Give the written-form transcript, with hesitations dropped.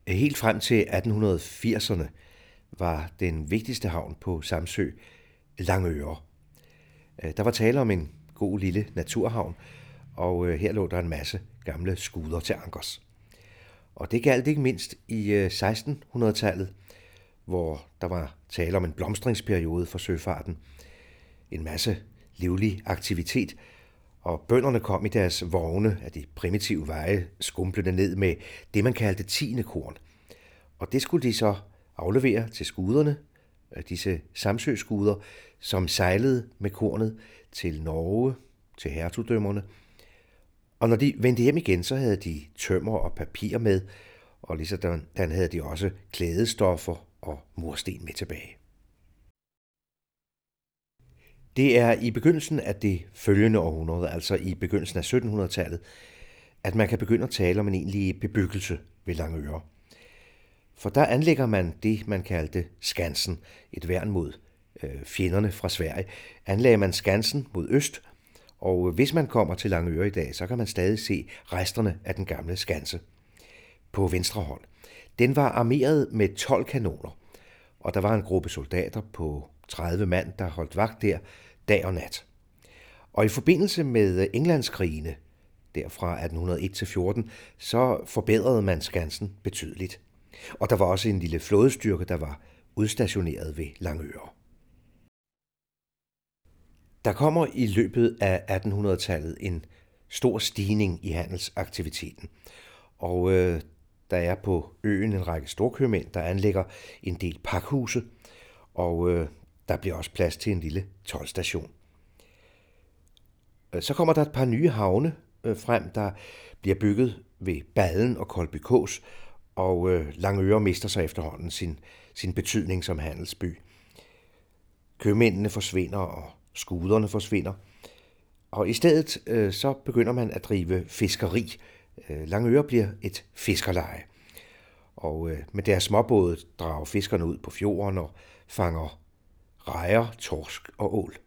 Helt frem til 1880'erne var den vigtigste havn på Samsø Langøre. Der var tale om en god lille naturhavn, og her lå der en masse gamle skuder til ankers. Og det galt ikke mindst i 1600-tallet, hvor der var tale om en blomstringsperiode for søfarten. En masse livlig aktivitet, og bønderne kom i deres vogne af de primitive veje skumplende ned med det, man kaldte tiende korn. Og det skulle de så aflevere til skuderne, disse Samsø-skuder, som sejlede med kornet til Norge, til hertugdømmerne. Og når de vendte hjem igen, så havde de tømmer og papir med, og ligesom havde de også klædestoffer og mursten med tilbage. Det er i begyndelsen af det følgende århundrede, altså i begyndelsen af 1700-tallet, at man kan begynde at tale om en egentlig bebyggelse ved Langøre. For der anlægger man det, man kaldte skansen, et værn mod fjenderne fra Sverige. Anlagde man skansen mod øst, og hvis man kommer til Langøre i dag, så kan man stadig se resterne af den gamle skanse på venstre hånd. Den var armeret med 12 kanoner, og der var en gruppe soldater på 30 mand, der holdt vagt der dag og nat. Og i forbindelse med Englandskrigene, der fra 1801 til 14, så forbedrede man skansen betydeligt. Og der var også en lille flådestyrke, der var udstationeret ved Langøre. Der kommer i løbet af 1800-tallet en stor stigning i handelsaktiviteten. Og der er på øen en række storkøbmænd, der anlægger en del pakhuse, og der bliver også plads til en lille toldstation. Så kommer der et par nye havne frem, der bliver bygget ved Ballen og Kolbykås, og Langøre mister så efterhånden sin betydning som handelsby. Købmændene forsvinder, og skuderne forsvinder, og i stedet så begynder man at drive fiskeri. Langøre bliver et fiskerleje, og med deres småbåde drager fiskerne ud på fjorden og fanger rejer, torsk og ål.